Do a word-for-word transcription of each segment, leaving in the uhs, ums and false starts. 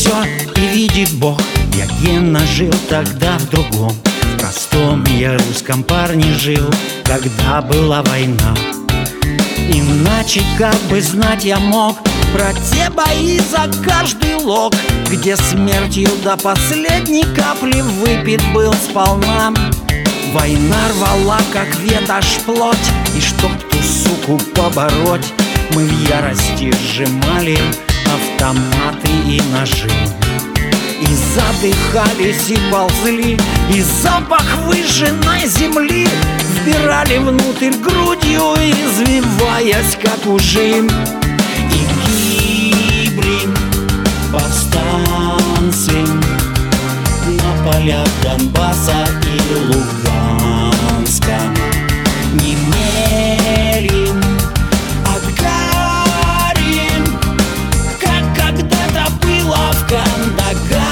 все и видит Бог. Я генно жил тогда в другом, в простом я русском парне жил, когда была война. Иначе как бы знать я мог про те бои за каждый лог, где смертью до последней капли выпит был сполна. Война рвала, как ветошь, плоть, и чтоб ту суку побороть, мы в ярости сжимали автоматы и ножи. И задыхались, и ползли, и запах выжженной земли вбирали внутрь грудью, извиваясь, как ужим. И гибли повстанцы на полях Донбасса и Луганска. Немели от гари, как когда-то было в Кандагаре.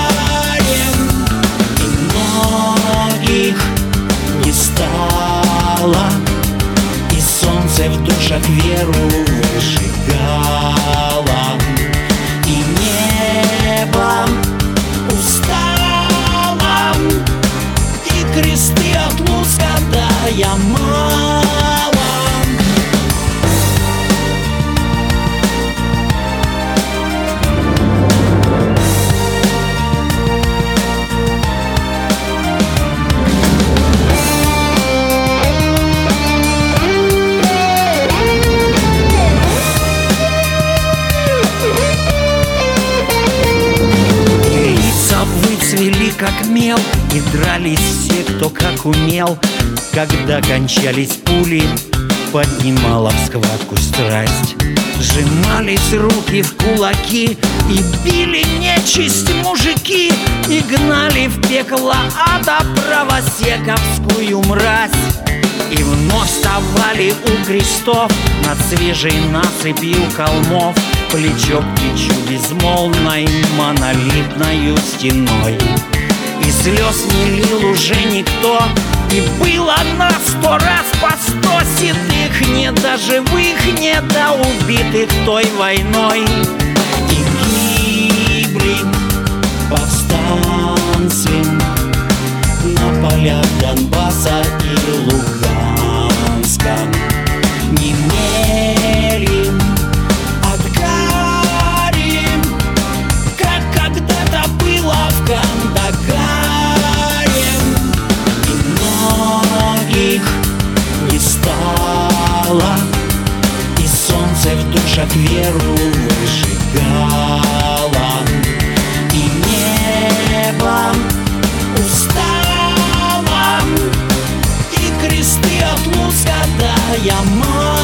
И многих не стало, и солнце в душах веру выжигало, и небо устало, и кресты от Луцка до Ямала. Выцвели как мел, и дрались все, кто как умел. Когда кончались пули, поднимала в схватку страсть. Сжимались руки в кулаки, и били нечисть мужики, и гнали в пекло ада правосековскую мразь. И вновь вставали у крестов над свежей насыпью холмов, плечо к плечу безмолвной монолитною стеной. И слез не лил уже никто, и было нас сто раз по сто седых, не до живых, не до убитых той войной. И гибли повстанцы на полях Донбасса и Луганска. Немели от гари, как когда-то было в Кандагаре. И многих не стало, и солнце в душах веру выжигало, и небо устало, и кресты от Луцка до Ямала.